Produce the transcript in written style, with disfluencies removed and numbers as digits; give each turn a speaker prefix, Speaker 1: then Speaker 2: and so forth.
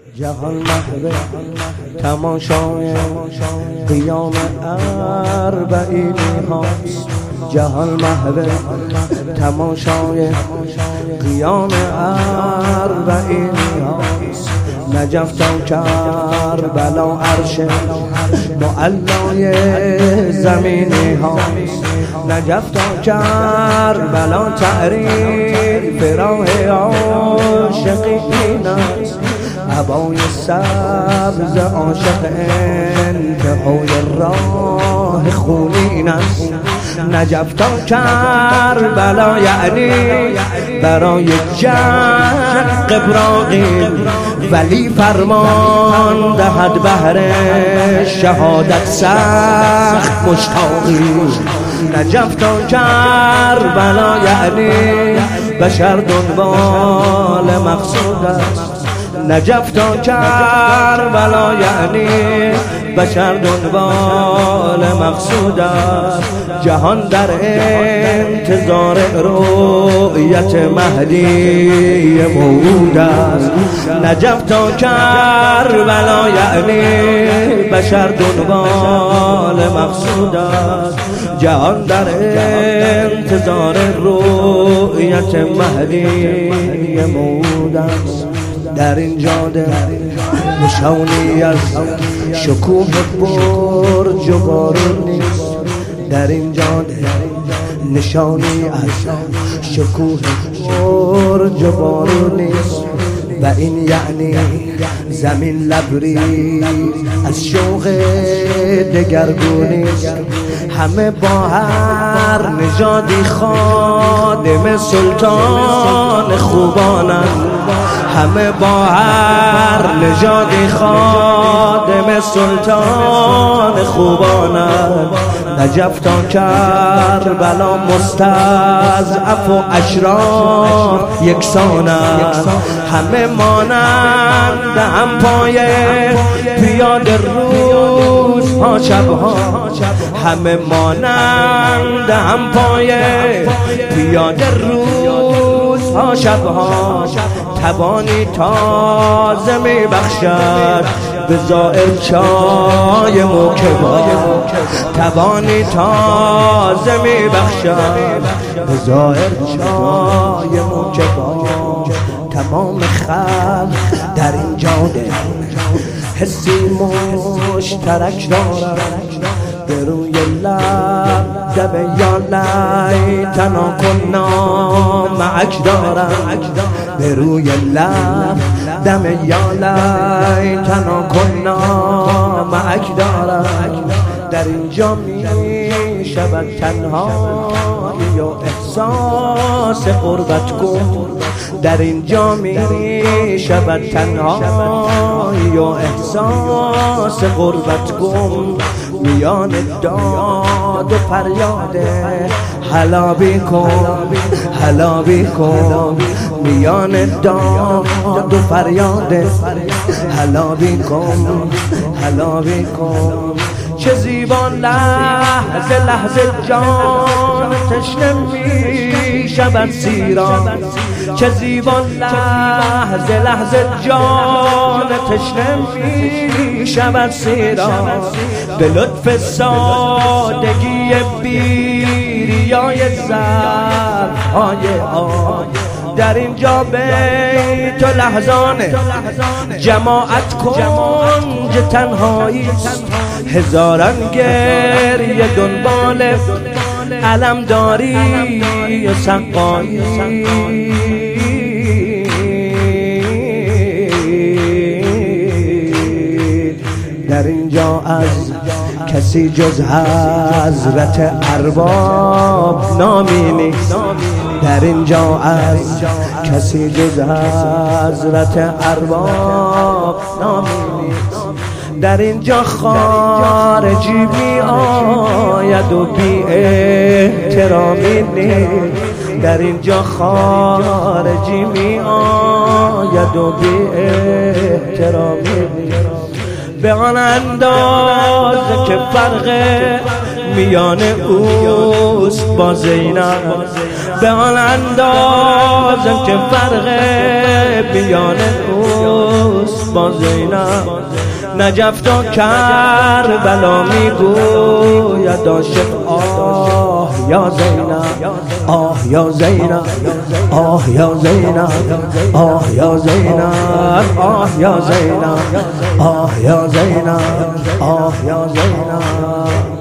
Speaker 1: جهان محو تماشای قیام اربعینی هاست. جهان محو تماشای قیام اربعینی هاست. نجف تا کربلا عرش معلای زمینی هاست. نجف تا کربلا تعریف راه عاشقین است. هوای سبز عاشق انتهای راه خونین است. نجف تا کربلا یعنی برای جنگ ابراهیم، ولی فرمان دهد بهر شهادت سخت مشتاقی. نجف تا کربلا یعنی بشر دنبال مقصود است. نجف تا کربلا یعنی بشر دنبال مقصود است. جهان در انتظار رؤیت مهدی موعود است. نجف تا کربلا یعنی بشر دنبال مقصود است. جهان در انتظار رؤیت مهدی موعود است. در این جاده نشانی از شکوه برج و بارون نیست. در این جاده نشانی از شکوه برج و بارون نیست. و این یعنی زمین لبریز از شوق دگرگونی است. همه با هر نژادی خادم سلطان خوبانند. همه با هر نژادی خادم سلطان خوبانند. نجف تا کربلا مستضعف و اشرار یکسانند. همه مانند هم پای پیاده روزها شبها. همه مانند هم پای پیاده روزها شبها. تبانی تازه می بخشد به زائر چای موکبا. تبانی تازه می بخشد به زائر چای موکبا. تمام خلق در این جاده حسی مشترک دارد. به روی لب دب یا لیتنا کنا معک دارد. به روی لب دم یا لیتنا کنا معک دارد. در اینجا می شود تنهایی و احساس غربت کن. در اینجا می شود تنهایی و احساس غربت کن. میان داد و فریاد حلابی کن، حلابی کن. میان داد و فریاد حلابی کن، حلابی کن. چه زیبا لحظه لحظه جان تشنه می شود سیران. چه زیبا لحظه لحظه جان تشنه می شود سیران. به لطف سادگی بیریای ظرف‌های آب. در اینجا بیت و لحظانه جماعت کنج تنهایی. هزاران گریه دنبال علمداری و سقایی. در اینجا از کسی جز حضرت ارباب نامی نیست. در اینجا از کسی جز حضرت ارباب نامی نیست. در اینجا خارجی می آید و بی احترامی نیست. در اینجا خارجی می آید و بی احترامی نیست. به آن اندازه که فرق میان اوست با زینب. به آن اندازه که فرق میان اوست با زینب نجف تا کربلا میگوید عاشق آه یا زینب آه یا زینب آه یا زینب آه یا زینب آه یا زینب آه یا زینب آه یا زینب